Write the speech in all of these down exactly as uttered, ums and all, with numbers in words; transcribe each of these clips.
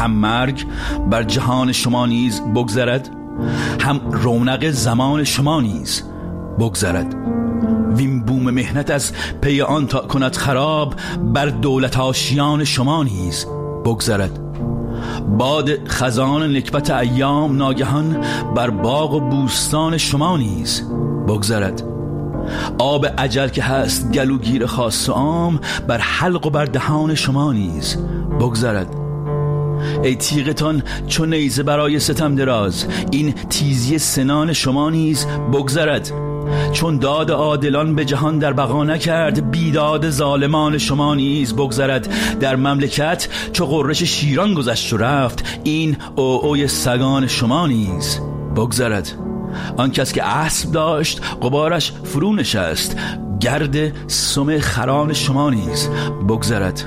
هم مرگ بر جهان شما نیز بگذرد، هم رونق زمان شما نیز بگذرد. وین بوم مهنت از پی آن تا کند خراب، بر دولت آشیان شما نیز بگذرد. باد خزان نکبت ایام ناگهان بر باغ و بوستان شما نیز بگذرد. آب اجل که هست گلوگیر خاص و عام، بر حلق و بر دهان شما نیز بگذرد. ای تیغتان چون نیزه برای ستم دراز، این تیزی سنان شما نیز بگذرد. چون داد عادلان به جهان در بقا نکرد، بیداد ظالمان شما نیز بگذرد. در مملکت چو غرش شیران گذشت و رفت، این او اوی سگان شما نیز بگذرد. آن کس که اسب داشت غبارش فرو نشست، گرد سم خران شما نیز بگذرد.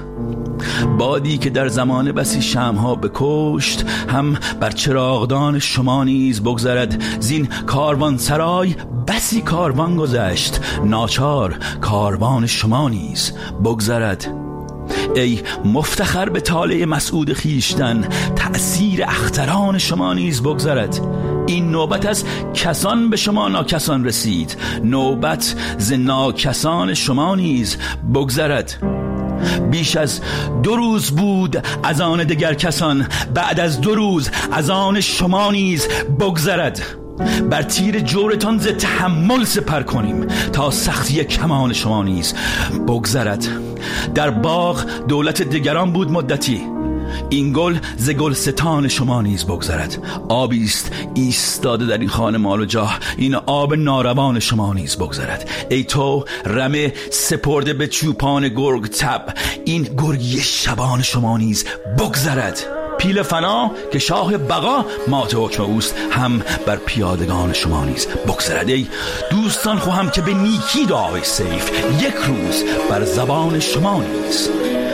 بادی که در زمان بسی شمها بکشت، هم بر چراغدان شما نیز بگذرد. زین کاروان سرای بسی کاروان گذشت، ناچار کاروان شما نیز بگذرد. ای مفتخر به طالع مسعود خیشتن، تأثیر اختران شما نیز بگذرد. این نوبت از کسان به شما ناکسان رسید، نوبت ز ناکسان شما نیز بگذرد. بیش از دو روز بود از آن دگر کسان، بعد از دو روز از آن شما نیز بگذرد. بر تیر جورتان ز تحمل سپر کنیم، تا سختی کمان شما نیز بگذرد. در باغ دولت دیگران بود مدتی، این گل ز گلستان شما نیز بگذرد. آبی است ایستاده در این خانه مال و جاه، این آب ناروان شما نیز بگذرد. ای تو رمه سپرده به چوپان گرگ تب، این گرگی شبان شما نیز بگذرد. پیل فنا که شاه بقا مات حکم اوست، هم بر پیادگان شما نیز بگذرد. ای دوستان خواهم که به نیکی دعای سیف، یک روز بر زبان شما نیز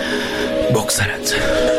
بگذرد.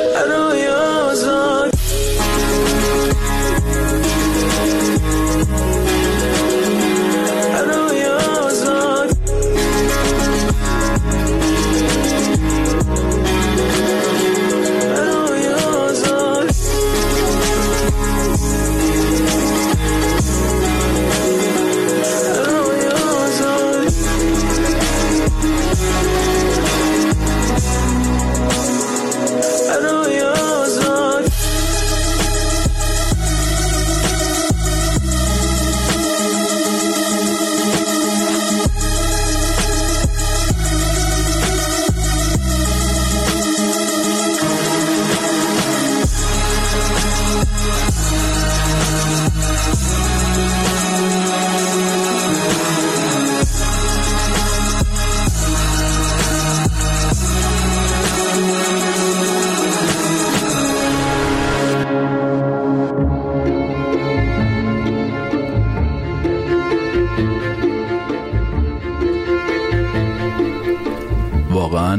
واقعا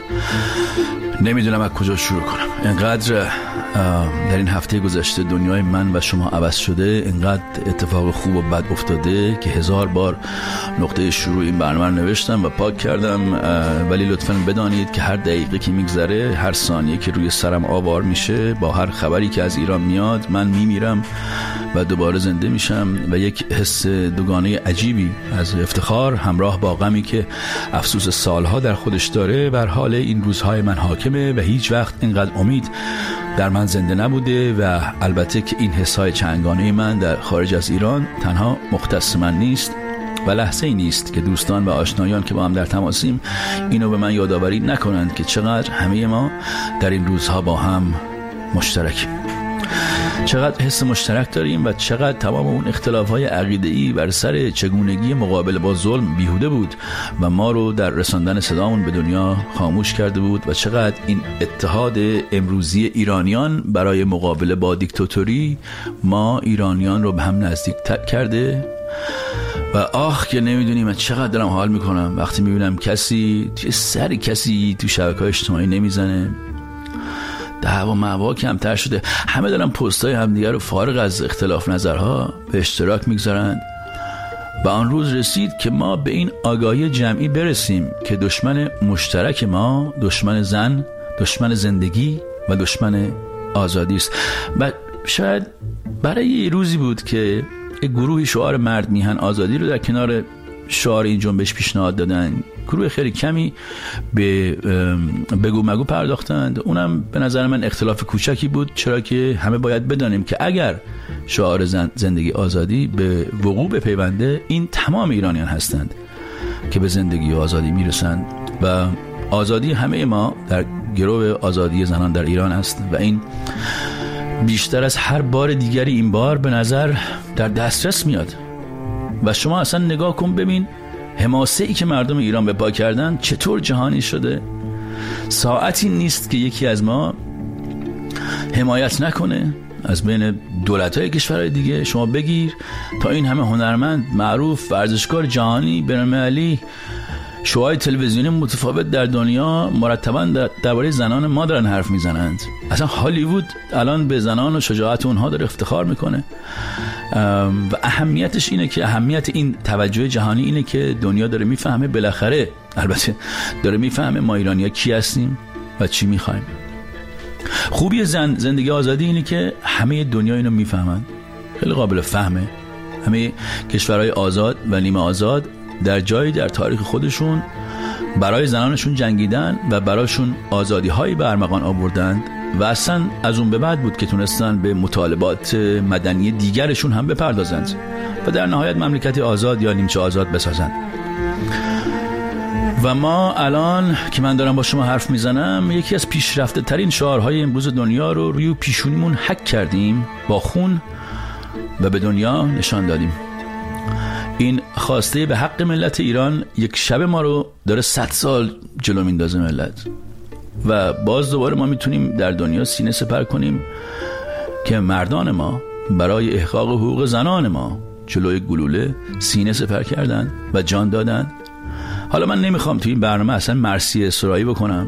نمیدونم از کجا شروع کنم. اینقدر در این هفته گذشته دنیای من و شما عوض شده، اینقدر اتفاق خوب و بد افتاده که هزار بار نقطه شروع این برنامه رو نوشتم و پاک کردم، ولی لطفاً بدانید که هر دقیقه که میگذره، هر ثانیه که روی سرم آوار میشه، با هر خبری که از ایران میاد، من میمیرم و دوباره زنده میشم و یک حس دوگانه عجیبی از افتخار همراه با غمی که افسوس سالها در خودش داره بر حال این روزهای من حاکمه و هیچ وقت اینقدر امید در من زنده نبوده. و البته که این حسای چندگانه من در خارج از ایران تنها مختص من نیست و لحظه ای نیست که دوستان و آشنایان که با هم در تماسیم اینو به من یادآوری نکنند که چقدر همه ما در این روزها با هم مشترکیم، چقدر حس مشترک داریم و چقدر تمام اون اختلاف‌های عقیده‌ای بر سر چگونگی مقابله با ظلم بیهوده بود و ما رو در رساندن صدامون به دنیا خاموش کرده بود و چقدر این اتحاد امروزی ایرانیان برای مقابله با دیکتاتوری ما ایرانیان رو به هم نزدیک کرده. و آخ که نمیدونیم من چقدر دارم حال میکنم وقتی میبینم کسی توی سر کسی تو شبکه‌های اجتماعی نمیزنه، دعوا معوا کمتر شده، همه دارن پستای همدیگه رو فارغ از اختلاف نظرها به اشتراک میگذارن. و آن روز رسید که ما به این آگاهی جمعی برسیم که دشمن مشترک ما، دشمن زن، دشمن زندگی و دشمن آزادی است. و شاید برای یه روزی بود که یک گروهی شعار مرد میهن آزادی رو در کنار شعار این جنبش پیشنهاد دادن. گروه خیلی کمی به بگو مگو پرداختند. اونم به نظر من اختلاف کوچکی بود، چرا که همه باید بدانیم که اگر شعار زندگی آزادی به وقوع بپیونده، این تمام ایرانیان هستند که به زندگی و آزادی میرسند و آزادی همه ما در گروه آزادی زنان در ایران است و این بیشتر از هر بار دیگری این بار به نظر در دسترس میاد. و شما اصلا نگاه کن ببین حماسه ای که مردم ایران به پا کردن چطور جهانی شده. ساعتی نیست که یکی از ما حمایت نکنه از بین دولت‌های کشورهای دیگه. شما بگیر تا این همه هنرمند معروف، ورزشکار جهانی، بین‌المللی، شوهای تلویزیونی متفاوت در دنیا مرتباً درباره زنان ما دارن حرف میزنند. اصلا هالیوود الان به زنان و شجاعت اونها داره افتخار میکنه و اهمیتش اینه که اهمیت این توجه جهانی اینه که دنیا داره میفهمه، بالاخره البته داره میفهمه ما ایرانی‌ها کی هستیم و چی میخوایم. خوبی زن زندگی آزادی اینه که همه دنیا اینو میفهمن، خیلی قابل فهمه. همه کشورهای آزاد و نیمه آزاد در جایی در تاریخ خودشون برای زنانشون جنگیدن و براشون آزادی هایی به ارمغان آوردند و اصلا از اون به بعد بود که تونستن به مطالبات مدنی دیگرشون هم بپردازند و در نهایت مملکت آزاد یا نیمچه آزاد بسازند. و ما الان که من دارم با شما حرف میزنم یکی از پیشرفته ترین شعارهای امروز دنیا رو روی پیشونیمون حک کردیم با خون و به دنیا نشان دادیم. این خواسته به حق ملت ایران یک شب ما رو داره صد سال جلو میندازه ملت و باز دوباره ما میتونیم در دنیا سینه سپر کنیم که مردان ما برای احقاق حقوق زنان ما جلوی گلوله سینه سپر کردن و جان دادن. حالا من نمیخوام توی این برنامه اصلا مرثیه سرایی بکنم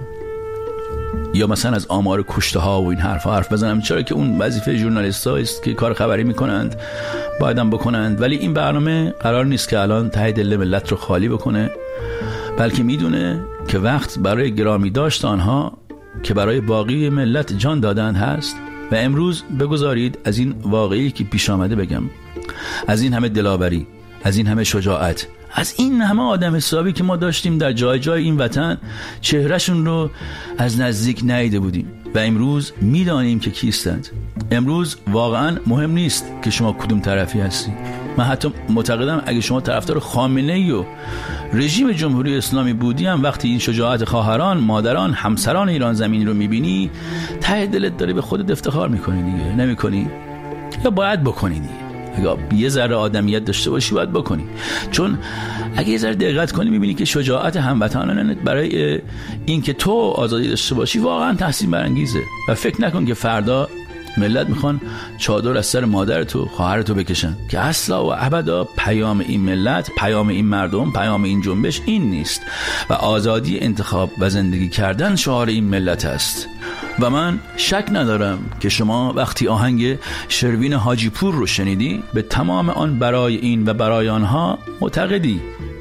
یا مثلا از آمار کشته ها و این حرفا حرف بزنم، چرا که اون وظیفه ژورنالیست ها است که کار خبری میکنند، بایدم بکنند. ولی این برنامه قرار نیست که الان ته دل ملت رو خالی بکنه، بلکه میدونه که وقت برای گرامی داشت آنها که برای باقی ملت جان دادن هست. و امروز بگذارید از این واقعی که پیش آمده بگم، از این همه دلاوری، از این همه شجاعت، از این همه آدم حسابی که ما داشتیم در جای جای این وطن، چهرهشون رو از نزدیک ندیده بودیم و امروز میدانیم که کیستند. امروز واقعا مهم نیست که شما کدوم طرفی هستی. من حتی معتقدم اگه شما طرفدار خامنه‌ای و رژیم جمهوری اسلامی بودی هم وقتی این شجاعت خواهران، مادران، همسران ایران زمین رو میبینی ته دلت داره به خودت افتخار میکنی دیگه. نمیکنی؟ یا باید بکنی دیگه. اگه یه ذره آدمیت داشته باشی باید بکنی، چون اگه یه ذره دقت کنی میبینی که شجاعت هموطنانت برای این که تو آزادی داشته باشی واقعا تحسین برانگیزه. و فکر نکن که فردا ملت میخوان چادر از سر مادرتو خواهرتو بکشن، که اصلا و ابدا پیام این ملت، پیام این مردم، پیام این جنبش این نیست و آزادی انتخاب و زندگی کردن شعار این ملت است. و من شک ندارم که شما وقتی آهنگ شروین حاجی پور رو شنیدی به تمام آن برای این و برای آنها معتقدی.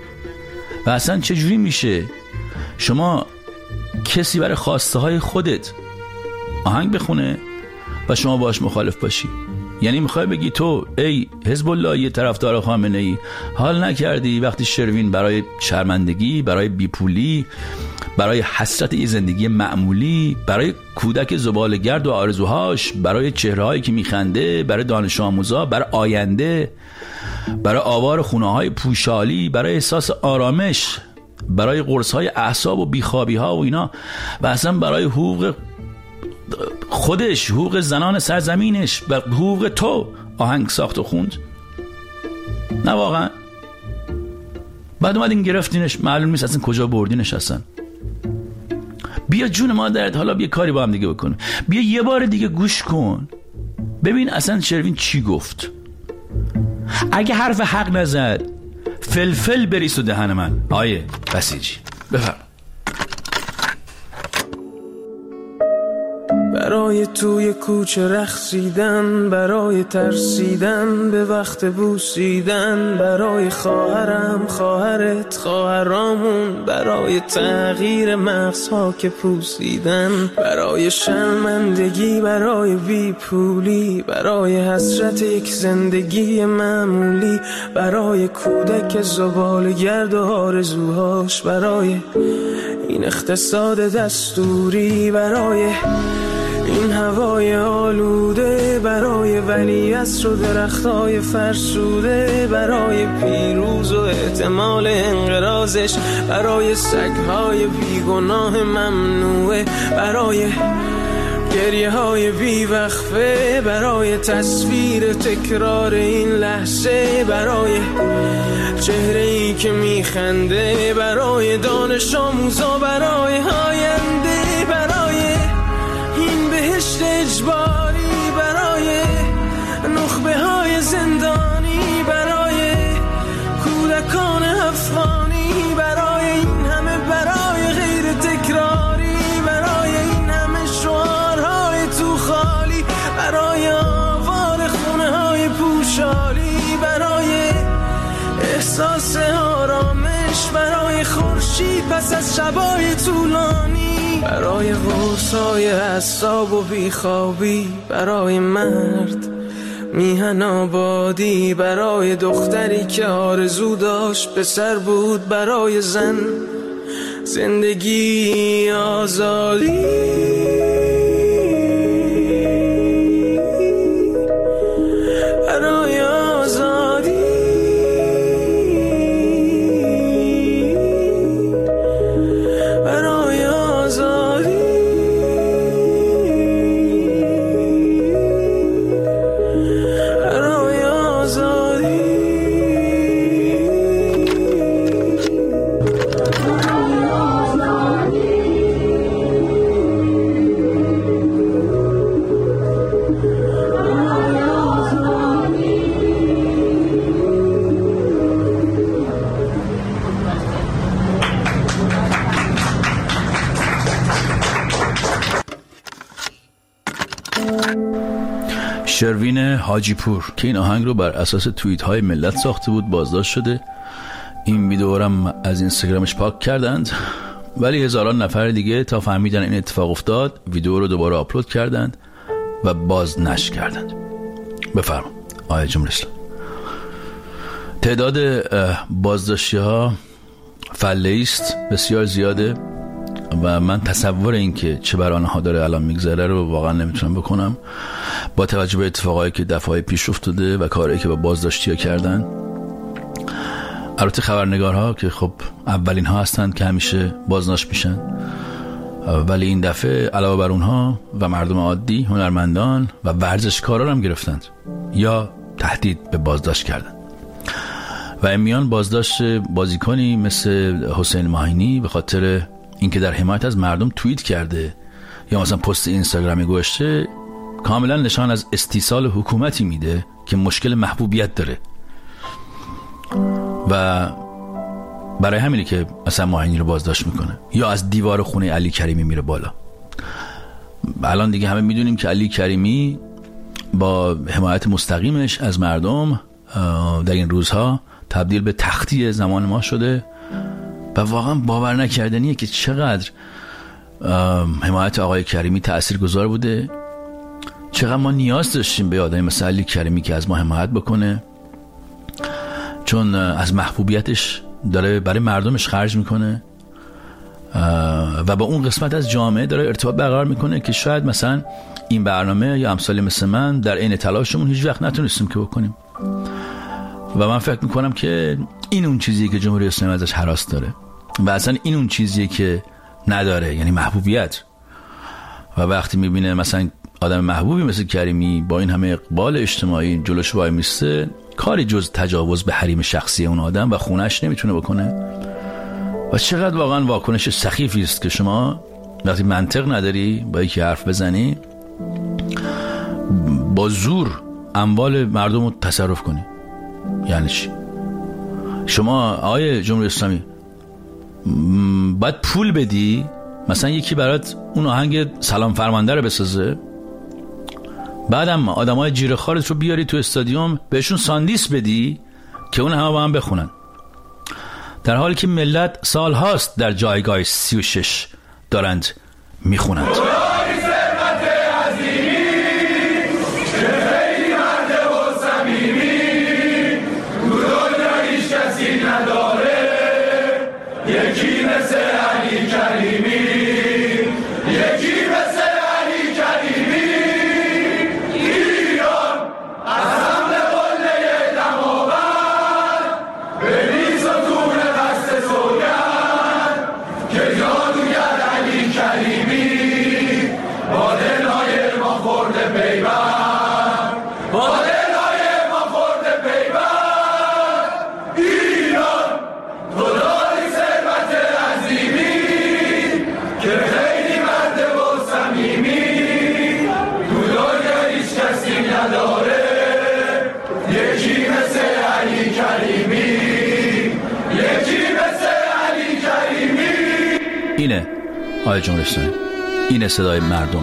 و اصلا چجوری میشه شما کسی برای خواسته های خودت آهنگ بخونه و شما باش مخالف باشی؟ یعنی میخوای بگی تو ای حزب الله یه طرفدار خامنه ای حال نکردی وقتی شروین برای شرمندگی، برای بیپولی، برای حسرت یه زندگی معمولی، برای کودک زباله‌گرد و آرزوهاش، برای چهرهایی که میخنده، برای دانش آموزا، برای آینده، برای آوار خونه‌های پوشالی، برای احساس آرامش، برای قرص‌های اعصاب و بیخوابی‌ها و اینا، و اصلا برای حقوق خودش، حقوق زنان سرزمینش و حقوق تو آهنگ ساخت و خوند؟ نه واقعا. بعد اومدین گرفتینش، معلوم نیست اصلا کجا بردینش. اصلا بیا جون مادرت، حالا بیا کاری با هم دیگه بکن، بیا یه بار دیگه گوش کن ببین اصلا شروین چی گفت. اگه حرف حق نزد فلفل بریز تو دهن من. آیه بسیجی بفرم. برای توی کوچه رقصیدن، برای ترسیدن به وقت بوسیدن، برای خواهرم خواهرت خواهرامون، برای تغییر مغزها که پوسیدن، برای شرمندگی برای بی پولی، برای حسرت یک زندگی معمولی، برای کودک زباله‌گرد و آرزوهاش، برای این اقتصاد دستوری، برای این هوای آلوده، برای ولیعصر و درختای فرسوده، برای پیروز و احتمال انقراضش، برای سگهای بیگناه ممنوعه، برای گریه های بیوقفه، برای تصویر تکرار این لحظه، برای چهره ای که میخنده، برای دانش آموزا، برای آینده، برای این بهشت اجباری، برای نخبه های زندانی، برای کودکان افغانی، برای این همه برای غیر تکراری، برای این همه شعارهای تو خالی، برای آوار خونه های پوشالی، برای احساس آرامش، برای خورشید پس از شبای طولانی، برای غرصای اعصاب و بیخوابی، برای مرد میهن آبادی، برای دختری که آرزو داشت پسر بود، برای زن زندگی آزادی، برای آزادی، برای آزادی، برای آزادی. شروین حاجی پور که این آهنگ رو بر اساس توییت های ملت ساخته بود بازداشت شده. این ویدیو رو از اینستاگرامش پاک کردند، ولی هزاران نفر دیگه تا فهمیدن این اتفاق افتاد ویدیو رو دوباره آپلود کردند و باز نشر کردند. بفرما آقای جمهوری اسلامی. تعداد بازداشتی ها فله است بسیار زیاده و من تصور این که چه بر آنها داره الان میگذره رو واقعا نمیتونم بکنم با توجه به اتفاقایی که دفعه پیش افتاده و کاری که با بازداشتی ها کردن. البته خبرنگارها که خب اولین ها هستند که همیشه بازداشت میشن، ولی این دفعه علاوه بر اونها و مردم عادی، هنرمندان و ورزشکاران هم گرفتند یا تهدید به بازداشت کردند. و امیان بازداشت بازیکنی مثل حسین ماهینی به خاطر اینکه در حمایت از مردم توییت کرده یا مثلا پست اینستاگرامی گذاشته کاملا نشان از استیصال حکومتی میده که مشکل محبوبیت داره و برای همینه که مثلا ماهینی رو بازداشت میکنه یا از دیوار خونه علی کریمی میره بالا. الان دیگه همه میدونیم که علی کریمی با حمایت مستقیمش از مردم در این روزها تبدیل به تختی زمان ما شده و واقعا باور نکردنیه که چقدر حمایت آقای کریمی تاثیرگذار بوده، چقدر ما نیاز داشتیم به آدمی مثل علی کریمی که از ما حمایت بکنه، چون از محبوبیتش داره برای مردمش خرج میکنه و با اون قسمت از جامعه داره ارتباط برقرار میکنه که شاید مثلا این برنامه یا امثال مثل من در عین تلاشمون هیچ وقت نتونستیم که بکنیم. و من فکر میکنم که این اون چیزیه که جمهوری اسلامی ازش هراس داره و اصلا این اون چیزیه که نداره، یعنی محبوبیت. و وقتی میبینه مثلا آدم محبوبی مثل کریمی با این همه اقبال اجتماعی جلوش وای میسته، کاری جز تجاوز به حریم شخصی اون آدم و خونش نمیتونه بکنه. و چقدر واقعا واکنش سخیفی است که شما وقتی منطق نداری با یکی حرف بزنی با زور اموال مردم رو تصرف کنی. یعنی چی؟ شما آقای جمهوری اسلامی باید پول بدی مثلا یکی برات اون آهنگ سلام فرمانده رو بسازه، بعدم آدمای جیره خارت رو بیاری تو استادیوم بهشون ساندیس بدی که اون همه با هم بخونن، در حالی که ملت سال هاست در جایگاه سی و شش دارند میخونند. یکی مثل علی کریمی، یکی مثل علی کریمی، ایران از حمل قله دماوند بریز و دون قصد سوگند که جادوگر علی کریمی با دلهای ما خورده پیوند، با دلهای ما خورده پیوند. ایران تو داری ثروت عظیمی که خیلی مرد و صمیمی، تو دنیا هیچ کسی نداره یکی مثل علی کریمی، یکی مثل علی کریمی. اینه آقای جمهوری اسلامی، اینه صدای مردم.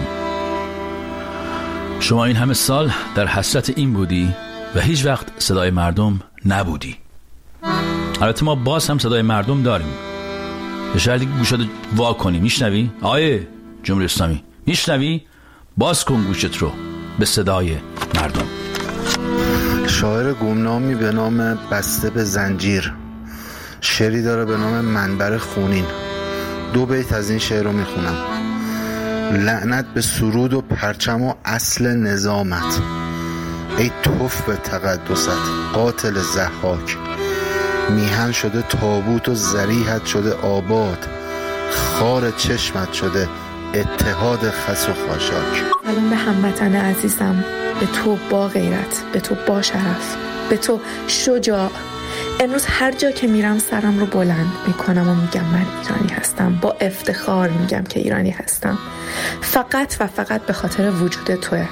شما این همه سال در حسرت این بودی و هیچ وقت صدای مردم نبودی. البته ما باز هم صدای مردم داریم، به شرطی که گوشت وا کنی. میشنوی آقای جمهوری اسلامی؟ میشنوی؟ باز کن گوشت رو به صدای مردم. شاعر گمنامی به نام بسته به زنجیر شعری داره به نام منبر خونین. دو بیت از این شعر رو میخونم. لعنت به سرود و پرچم و اصل نظامت، ای توف به تقدست قاتل ضحاک. میهن شده تابوت و ذریحت شده آباد، خار چشمت شده اتحاد خس و خاشاک. سلام به هموطن عزیزم، به تو با غیرت، به تو با شرف، به تو شجاع. امروز هر جا که میرم سرم رو بلند میکنم و میگم من ایرانی هستم. با افتخار میگم که ایرانی هستم، فقط و فقط به خاطر وجود توه.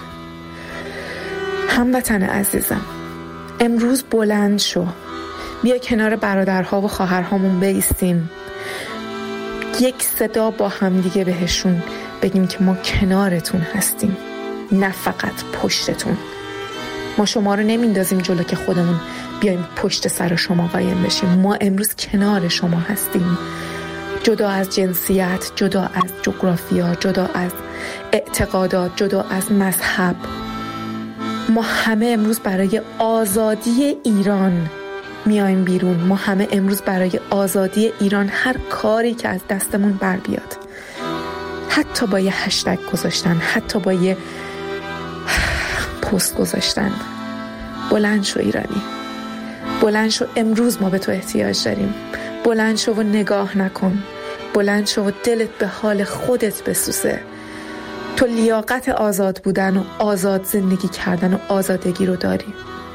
هموطن عزیزم، امروز بلند شو، بیا کنار برادرها و خواهرهامون بایستیم، یک صدا با هم دیگه بهشون بگیم که ما کنارتون هستیم، نه فقط پشتتون. ما شما رو نمیندازیم جلو که خودمون بیایم پشت سر شما قایم بشیم. ما امروز کنار شما هستیم، جدا از جنسیت، جدا از جغرافیا، جدا از اعتقادات، جدا از مذهب. ما همه امروز برای آزادی ایران میایم بیرون. ما همه امروز برای آزادی ایران هر کاری که از دستمون بر بیاد، حتی با یه هشتگ گذاشتن، حتی با یه پست گذاشتن. بلند شو ایرانی، بلند شو، امروز ما به تو احتیاج داریم. بلند شو و نگاه نکن، بلند شو و دلت به حال خودت بسوزه. تو لیاقت آزاد بودن و آزاد زندگی کردن و آزادگی رو داری.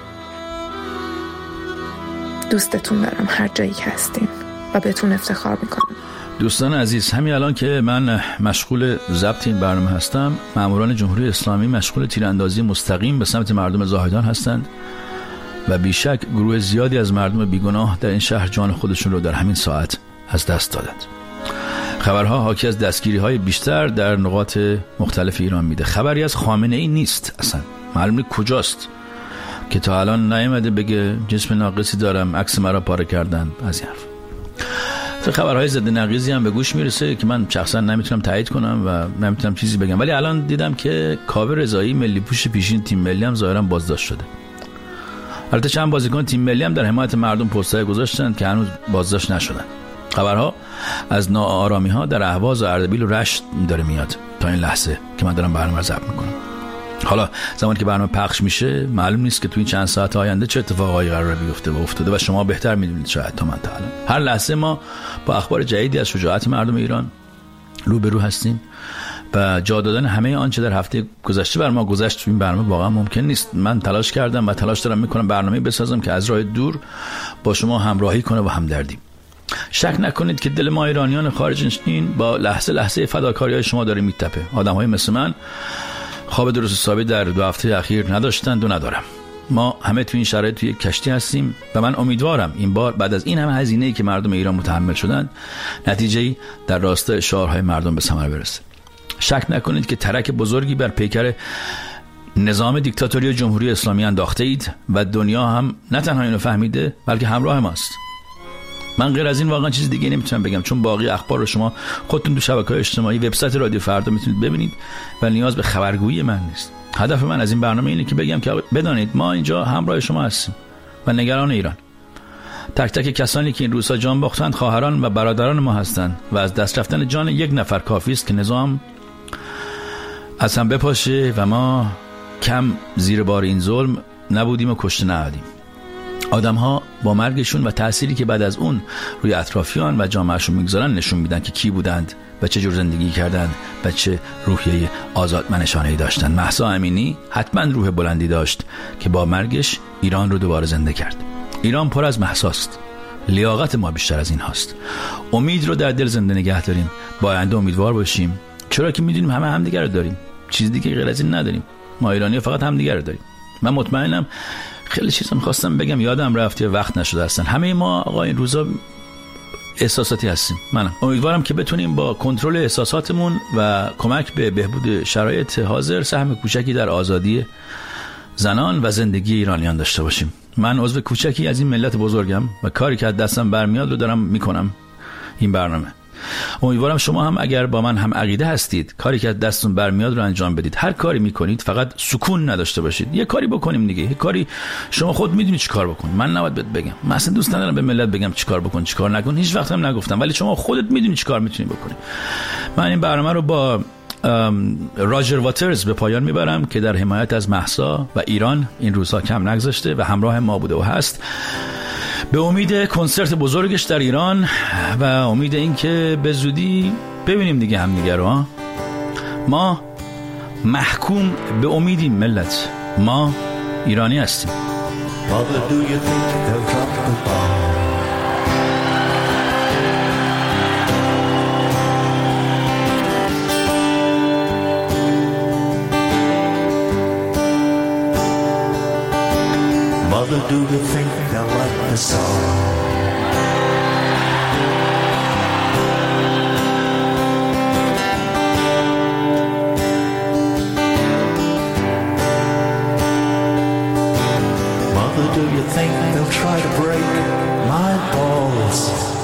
دوستتون دارم هر جایی که هستین و بهتون افتخار میکنم. دوستان عزیز، همین الان که من مشغول ضبط این برنامه هستم، ماموران جمهوری اسلامی مشغول تیراندازی مستقیم به سمت مردم زاهدان هستند و بیشک گروه زیادی از مردم بیگناه در این شهر جان خودشون رو در همین ساعت از دست دادند. خبرها حاکی از دستگیری‌های بیشتر در نقاط مختلف ایران میده. خبری از خامنه‌ای نیست، اصلا معلوم نیست کجاست که تا الان نیامده بگه جسم ناقصی دارم، عکس مرا پاره کردن. از این حرف تو خبرهای ضد نقیضی هم به گوش میرسه که من شخصا نمیتونم تایید کنم و نمیتونم چیزی بگم، ولی الان دیدم که کاوه رضایی ملی پوش پیشین تیم ملی هم ظاهرا بازداشت شده. البته چند بازیکن تیم ملی هم در حمایت مردم پست‌های گذاشتن که هنوز بازداشت نشدن. خبرها از ناآرامی ها در اهواز و اردبیل و رشت داره میاد تا این لحظه که من دارم برنامه رو ضبط میکنم. حالا زمانی که برنامه پخش میشه معلوم نیست که تو این چند ساعت آینده چه اتفاقایی قراره بیفته و افتاده و شما بهتر میدونید شاید تا من تا الان. هر لحظه ما با اخبار جدیدی از شجاعت مردم ایران روبرو هستیم و جا دادن همه آنچه در هفته گذشته بر ما گذشت تو این برنامه واقعا ممکن نیست. من تلاش کردم و تلاش دارم میکنم برنامه‌ای بسازم که از راه دور با شما همراهی کنه و همدردی. شک نکنید که دل ما ایرانیان خارج نشین با لحظه لحظه فداکاری‌های شما داره میتپه. آدم‌های مثل من خواب درست حسابی در دو هفته اخیر نداشتند و ندارم. ما همه توی این شرایط توی یک کشتی هستیم و من امیدوارم این بار بعد از این همه هزینه‌ای که مردم ایران متحمل شدن نتیجه‌ای در راستای شعارهای مردم به ثمر برسه. شک نکنید که ترک بزرگی بر پیکر نظام دیکتاتوری جمهوری اسلامی انداخته اید و دنیا هم نه تنها اینو فهمیده بلکه همراه ماست. من غیر از این واقعا چیز دیگه نمیتونم بگم، چون باقی اخبار رو شما خودتون تو شبکه‌های اجتماعی، وبسایت رادیو فردا میتونید ببینید و نیاز به خبرگویی من نیست. هدف من از این برنامه اینه که بگم که بدانید ما اینجا همراه شما هستیم و نگران ایران. تک تک کسانی که این روزها جان باختند خواهران و برادران ما هستند و از دست رفتن جان یک نفر کافی است که نظام از هم بپاشه و ما کم زیر بار این ظلم نبودیم و کشته نهادیم. آدم ها با مرگشون و تأثیری که بعد از اون روی اطرافیان و جامعهشون میگذارن نشون میدن که کی بودند و چه جور زندگی کردند و چه روحیه آزادمنشانه‌ای داشتند. مهسا امینی حتما روح بلندی داشت که با مرگش ایران رو دوباره زنده کرد. ایران پر از مهساست. لیاقت ما بیشتر از این هاست. امید رو در دل زنده نگه داریم. با آینده امیدوار باشیم، چرا که میدونیم همه همدیگر رو داریم. چیز دیگه غیر از این نداریم. ما ایرانی فقط همدیگر رو داریم. من مطمئنم خیلی چیزا می‌خواستم بگم یادم رفت یا وقت نشد اصلا. همه ما آقا این روزا احساساتی هستیم. منم امیدوارم که بتونیم با کنترل احساساتمون و کمک به بهبود شرایط حاضر سهم کوچکی در آزادی زنان و زندگی ایرانیان داشته باشیم. من عضو کوچکی از این ملت بزرگم و کاری که از دستم برمیاد رو دارم میکنم این برنامه. امیدوارم شما هم اگر با من هم عقیده هستید کاری که از دستتون برمیاد رو انجام بدید. هر کاری میکنید فقط سکون نداشته باشید. یه کاری بکنیم دیگه. یه کاری شما خود میدونید چی کار بکن. من نباید بهت بگم. من اصلا دوست ندارم به ملت بگم چی کار بکن چی کار نکن. هیچ وقت هم نگفتم، ولی شما خودت میدونی چی کار میتونی بکنی. من این برنامه رو با راجر واترز به پایان میبرم که در حمایت از مهسا و ایران این روزها کم نگذاشته و همراه ما بوده و هست، به امید کنسرت بزرگش در ایران و امید این که به زودی ببینیم دیگه هم دیگه رو. ما محکوم به امیدیم ملت، ما ایرانی هستیم. Mother, do you think they'll like the song? Mother, do you think they'll try to break my balls?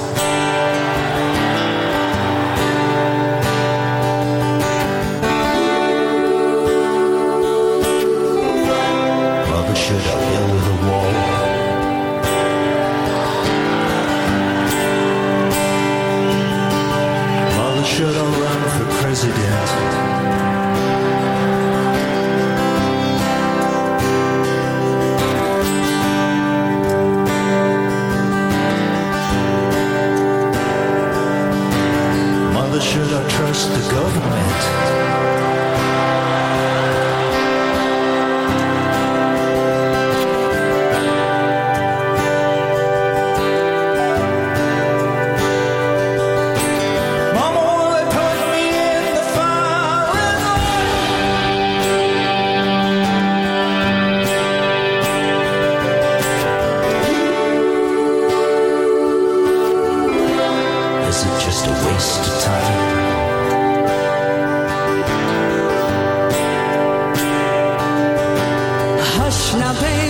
Mother, should I build a wall? Mother, should I run for president? Mother, should I trust the government? Now, baby.